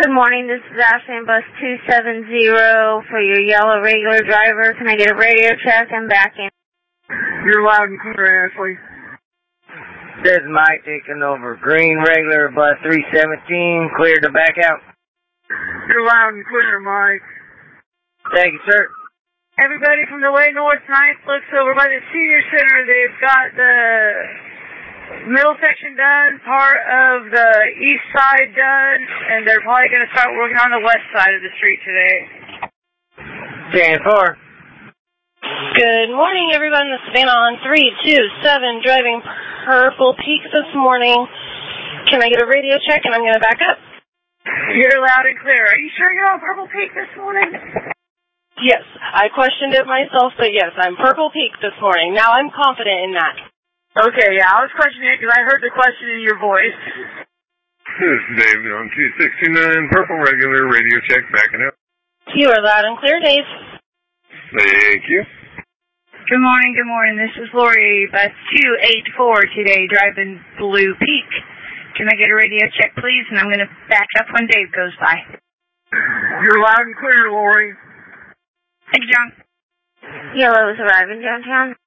Good morning, this is Ashley on bus 270 for your yellow regular driver. Can I get a radio check and back in? You're loud and clear, Ashley. This is Mike taking over green regular bus 317, clear to back out. You're loud and clear, Mike. Thank you, sir. Everybody from the way north 9th looks over by the senior center. They've got the middle section done, part of the east side done, and they're probably going to start working on the west side of the street today. 10-4. Good morning, everyone. This is Savannah on 327, driving Purple Peak this morning. Can I get a radio check, and I'm going to back up? You're loud and clear. Are you sure you're on Purple Peak this morning? Yes, I questioned it myself, but yes, I'm Purple Peak this morning. Now I'm confident in that. Okay, yeah, I was questioning it because I heard the question in your voice. This is David on 269, Purple Regular, radio check, backing up. You are loud and clear, Dave. Thank you. Good morning, this is Lori, bus 284 today, driving Blue Peak. Can I get a radio check, please? And I'm going to back up when Dave goes by. You're loud and clear, Lori. Thank you, John. Yellow is arriving downtown.